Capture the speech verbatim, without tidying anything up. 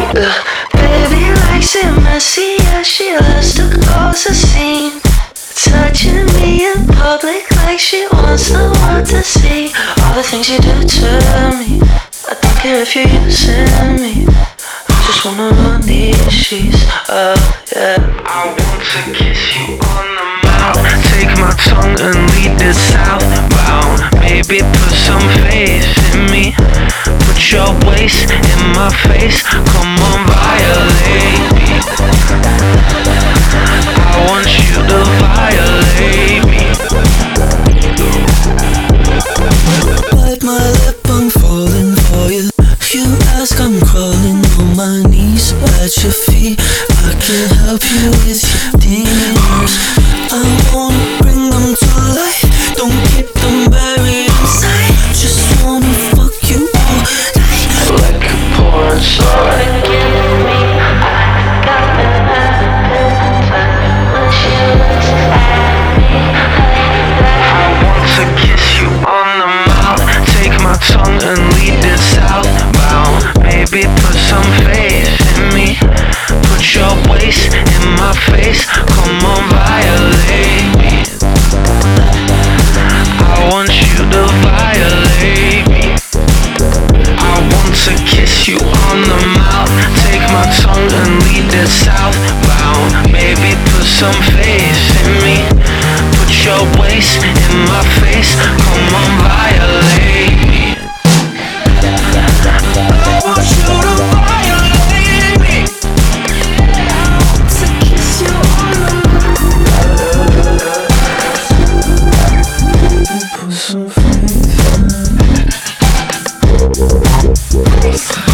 Baby likes it messy, yeah, she loves to cause a scene. Touching me in public like she wants the world to see. All the things you do to me, I don't care if you're using me. I just wanna run these sheets, oh yeah. I want to kiss you on the mouth, take my tongue and lead it southbound. Maybe put some faith in me, put your waist in my face. Come on, violate me. I want you to violate me. Bite my lip, I'm falling for you. You ask, I'm crawling on my knees at your feet. I can help you with your demons. I wanna bring them to life. Don't keep them buried inside. Just wanna fuck you all night. Like a porn star. I want to kiss you on the mouth, take my tongue and lead it southbound. Baby, put some faith in me, put your waist in my face. Come on, violate me. I want you to violate me. I want to kiss you on the mouth, take my tongue and lead it southbound. Baby, put some faith in me, put your waist in my face. Come on, violate me. I want you to violate me. I want to kiss you on the mouth, put some faith in me.